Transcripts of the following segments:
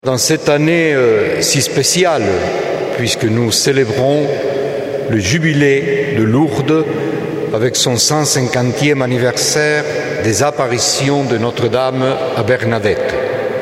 Dans cette année si spéciale, puisque nous célébrons le jubilé de Lourdes avec son 150e anniversaire des apparitions de Notre-Dame à Bernadette.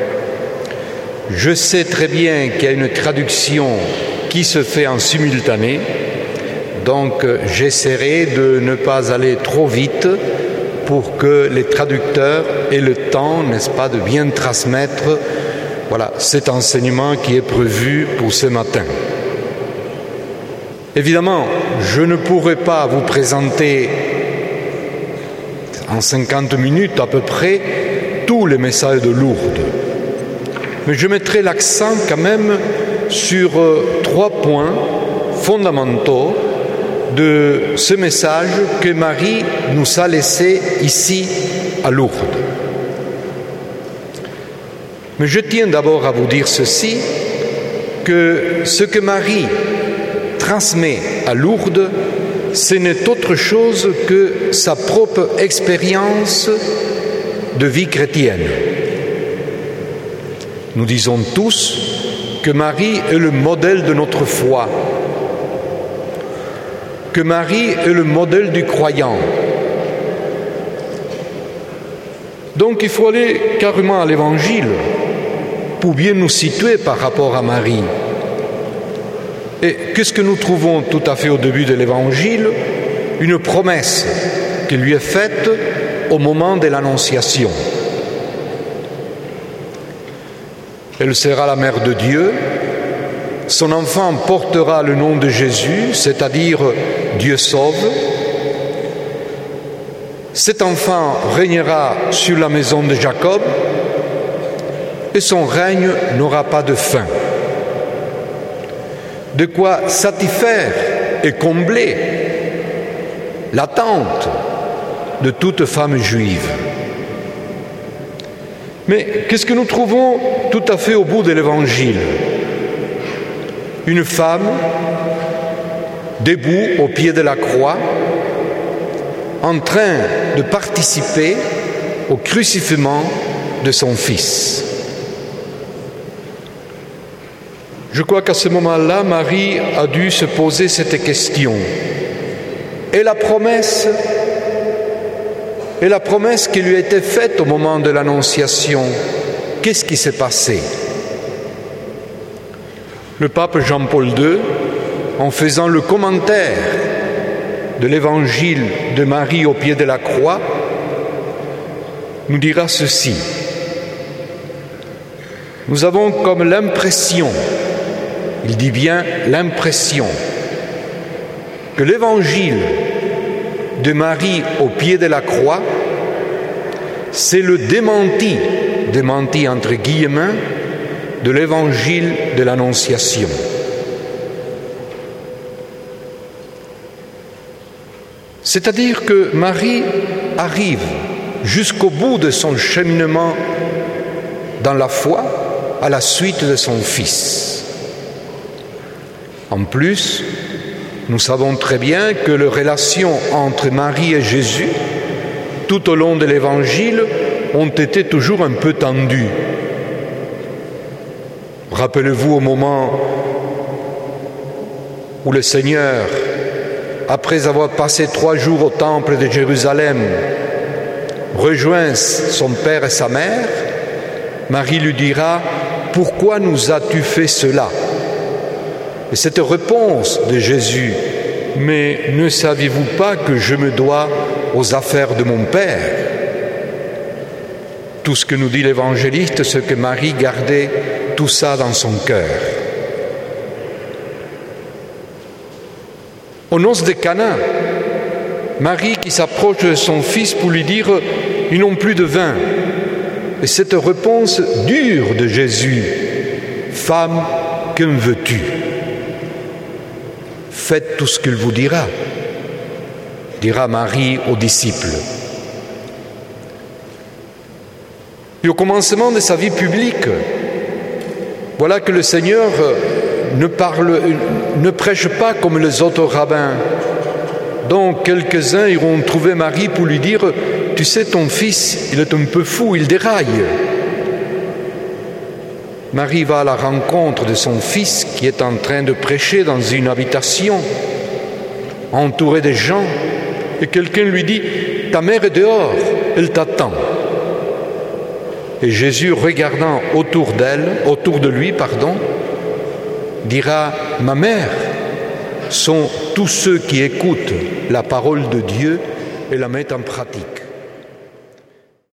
Je sais très bien qu'il y a une traduction qui se fait en simultané, donc j'essaierai de ne pas aller trop vite pour que les traducteurs aient le temps, n'est-ce pas, de bien transmettre cet enseignement qui est prévu pour ce matin. Évidemment, je ne pourrai pas vous présenter en 50 minutes à peu près tous les messages de Lourdes. Mais je mettrai l'accent quand même sur 3 points fondamentaux de ce message que Marie nous a laissé ici à Lourdes. Mais je tiens d'abord à vous dire ceci, que ce que Marie transmet à Lourdes, ce n'est autre chose que sa propre expérience de vie chrétienne. Nous disons tous que Marie est le modèle de notre foi, que Marie est le modèle du croyant. Donc il faut aller carrément à l'Évangile pour bien nous situer par rapport à Marie. Et qu'est-ce que nous trouvons tout à fait au début de l'Évangile? Une promesse qui lui est faite au moment de l'Annonciation. Elle sera la mère de Dieu, son enfant portera le nom de Jésus, c'est-à-dire Dieu sauve. Cet enfant régnera sur la maison de Jacob et son règne n'aura pas de fin. De quoi satisfaire et combler l'attente de toute femme juive. Mais qu'est-ce que nous trouvons tout à fait au bout de l'Évangile? Une femme debout au pied de la croix, en train de participer au crucifixion de son fils. Je crois qu'à ce moment-là, Marie a dû se poser cette question. Et la promesse qui lui a été faite au moment de l'Annonciation, qu'est-ce qui s'est passé? Le pape Jean-Paul II, en faisant le commentaire de l'Évangile de Marie au pied de la croix, nous dira ceci. Nous avons comme l'impression, il dit bien l'impression, que l'Évangile de Marie au pied de la croix, c'est le démenti entre guillemets, de l'Évangile de l'Annonciation. C'est-à-dire que Marie arrive jusqu'au bout de son cheminement dans la foi à la suite de son Fils. En plus, nous savons très bien que les relations entre Marie et Jésus, tout au long de l'Évangile, ont été toujours un peu tendues. Rappelez-vous au moment où le Seigneur, après avoir passé 3 jours au temple de Jérusalem, rejoint son père et sa mère, Marie lui dira « Pourquoi nous as-tu fait cela ?» Et cette réponse de Jésus « Mais ne saviez-vous pas que je me dois aux affaires de mon Père ?» Tout ce que nous dit l'évangéliste, c'est que Marie gardait tout ça dans son cœur. Aux noces de Cana, Marie qui s'approche de son fils pour lui dire « Ils n'ont plus de vin ». Et cette réponse dure de Jésus « Femme, que me veux-tu » Faites tout ce qu'il vous dira, dira Marie aux disciples. Et au commencement de sa vie publique, voilà que le Seigneur ne prêche pas comme les autres rabbins. Donc quelques-uns iront trouver Marie pour lui dire « Tu sais, ton fils, il est un peu fou, il déraille. » Marie va à la rencontre de son fils qui est en train de prêcher dans une habitation, entouré de gens, et quelqu'un lui dit « Ta mère est dehors, elle t'attend ». Et Jésus, regardant autour de lui, dira « Ma mère sont tous ceux qui écoutent la parole de Dieu et la mettent en pratique ».